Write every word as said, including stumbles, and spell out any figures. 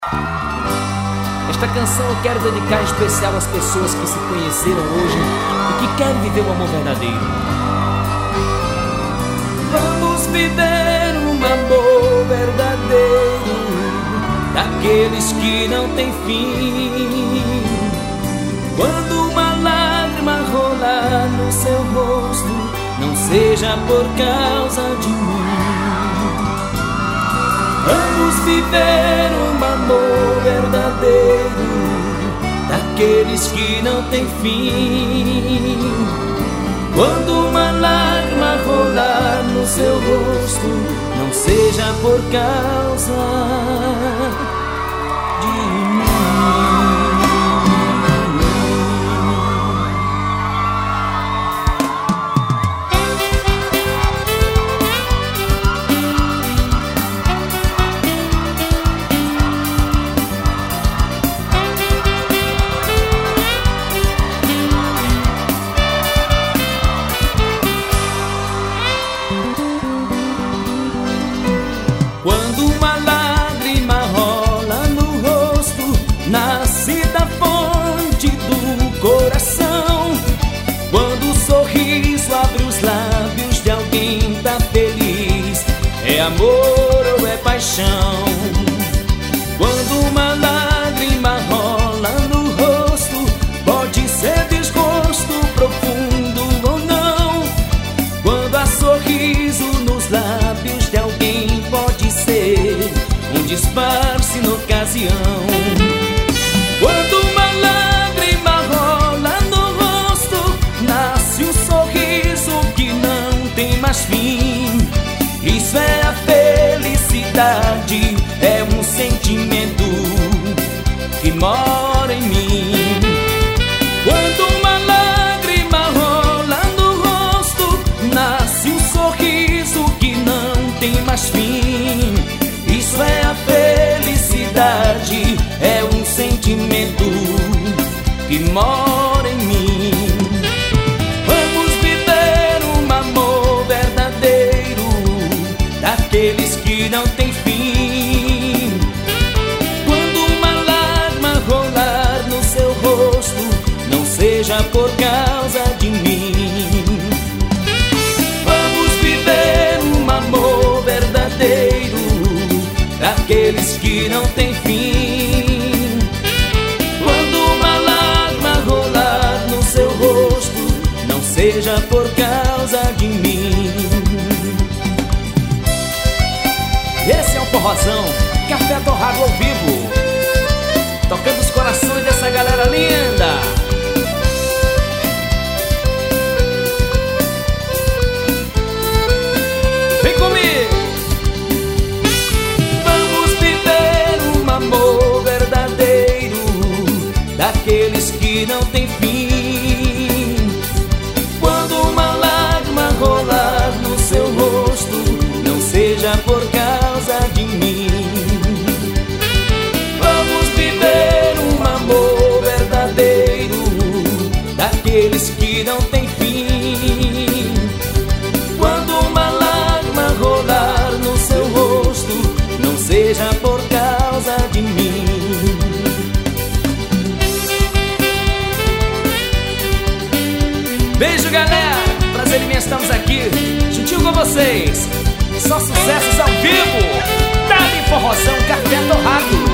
Esta canção eu quero dedicar em especial às pessoas que se conheceram hoje e que querem viver um amor verdadeiro. Vamos viver um amor verdadeiro, daqueles que não tem fim. Quando uma lágrima rolar no seu rosto, não seja por causa de mim. Vamos viver um amor verdadeiro, daqueles que não tem fim. Quando uma lágrima rolar no seu rosto, não seja por causa de mim. Quando uma lágrima rola no rosto, nasce da fonte do coração. Quando o sorriso abre os lábios de alguém tá feliz, é amor ou é paixão. Quando uma lágrima rola no rosto, pode ser desgosto profundo ou não. Quando há sorriso nos lábios de alguém, pode ser um disfarce na ocasião. Quando uma lágrima rola no rosto, nasce um sorriso que não tem mais fim. Isso é a felicidade, é um sentimento que mora em mim. Quando uma lágrima rola no rosto, nasce um sorriso que não tem mais fim. Isso é a felicidade, é um sentimento que mora em mim. Vamos viver um amor verdadeiro, daqueles que não tem fim. Quando uma lágrima rolar no seu rosto, não seja por causa de mim. Vamos viver um amor verdadeiro, daqueles que não tem fim. Quando uma lágrima rolar no seu rosto, não seja por causa de mim. Esse é o Forrozão, Café Torrado ao vivo, tocando os corações dessa galera linda. Vem comigo! Vamos viver um amor verdadeiro, daqueles que não tem fim. Quando uma lágrima rolar no seu rosto, não seja por causa de mim. Vamos viver um amor verdadeiro, daqueles que não tem fim. Quando uma lágrima rolar no seu rosto, não seja por causa de mim. Beijo, galera, prazer imenso, estamos aqui juntinho com vocês. Só sucessos ao vivo. Dá-lhe Forrozão, Café Torrado.